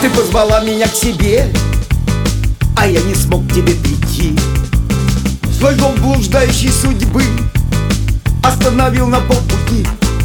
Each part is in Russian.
Ты позвала меня к себе, а я не смог к тебе прийти. Твой дом блуждающей судьбы остановил на полпути.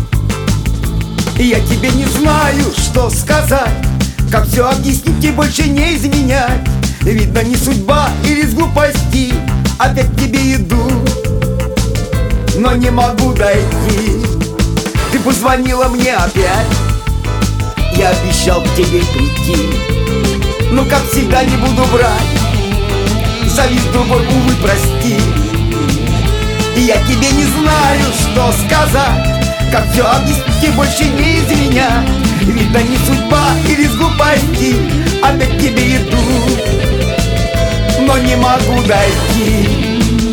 И я тебе не знаю, что сказать, как все объяснить и больше не изменять. Видно, не судьба или с глупости опять к тебе иду, но не могу дойти. Ты позвонила мне опять, я обещал к тебе прийти, но как всегда не буду врать. Завис другой, увы, прости. И я тебе не знаю, что сказать, как все объяснить и больше не изменять. Видно, не судьба или с глупости опять к тебе иду, но не могу дойти.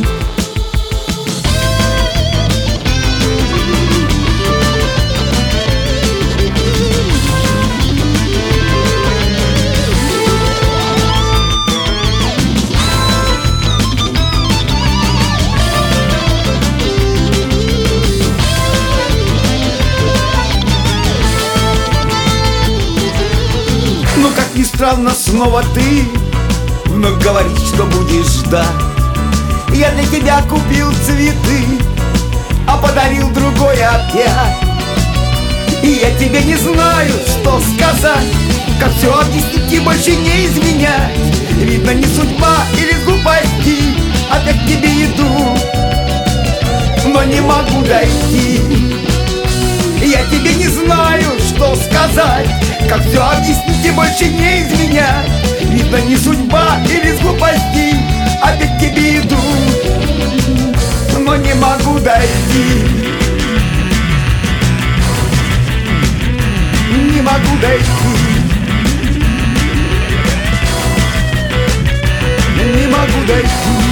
Но как ни странно, снова ты вновь говоришь, что будешь ждать. Я для тебя купил цветы, а подарил другой опять. И я тебе не знаю, что сказать, как все объяснить и больше не изменять. Видно, не судьба или с глупости опять к тебе иду, но не могу дойти. Я тебе не знаю, что сказать, как все объяснить и больше не изменять. Видно, не судьба или с глупости опять к тебе иду, но не могу дойти. Не могу дойти. Не могу дойти.